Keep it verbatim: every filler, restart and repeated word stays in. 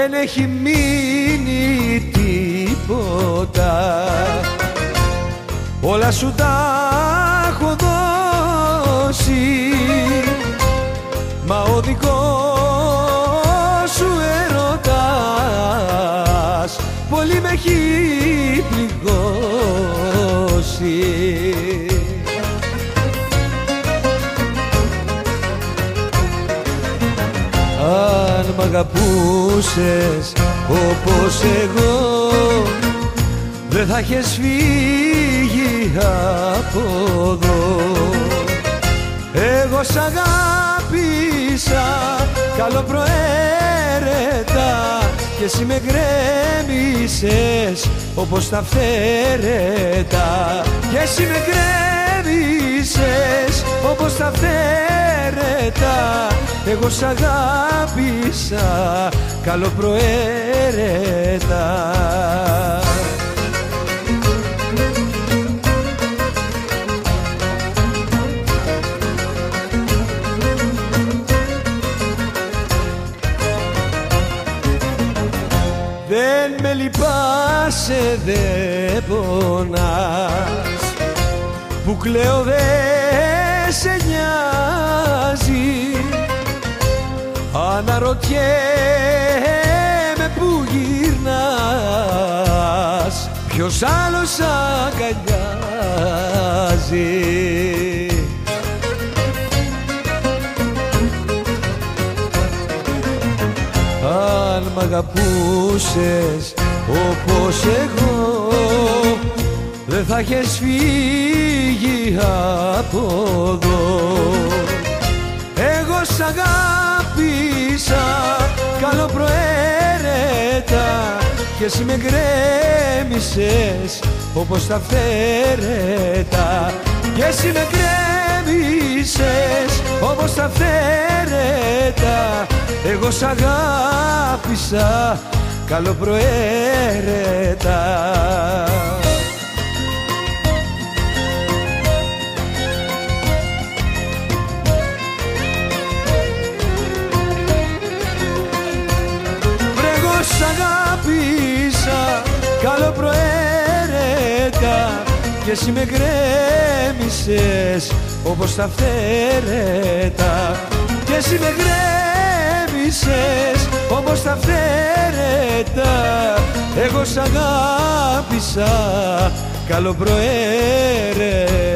δεν έχει μείνει τίποτα. Όλα σου τα έχω δώσει, μα ο δικός σου ερωτάς πολύ με έχει πληγώσει. Αν μ' αγαπούσες όπως εγώ, δεν θα έχεις φύγει από εδώ. Εγώ σ' αγάπησα καλοπροαίρετα και εσύ με γκρέμισες όπως τα φθαίρετα. Και εσύ με γκρέμισες όπως τα φθαίρετα. Εγώ σ' αγάπησα καλοπροαίρετα. Δεν με λυπάσαι, δεν πονάς, που κλαίω δεν σε νοιάζει. Αναρωτιέμαι που γυρνάς, ποιος άλλος αγκαλιάζει. Αν μ' αγαπούσες όπως εγώ, δεν θα έχεις φύγει από εδώ. Εγώ σ' αγάπησα καλοπροαίρετα και εσύ με γκρέμισες όπως τα φθαίρετα. Και εσύ με γκρέμισες όπως τα φθαίρετα. Εγώ σ' αγάπησα καλοπροαίρετα. Εγώ σ' αγάπησα καλοπροαίρετα και εσύ με γκρέμισες όπως τα φθαίρετα. Και εσύ με γκρέμισες όπως τα φθαίρετα. Εγώ σ' αγάπησα καλοπροαίρετα.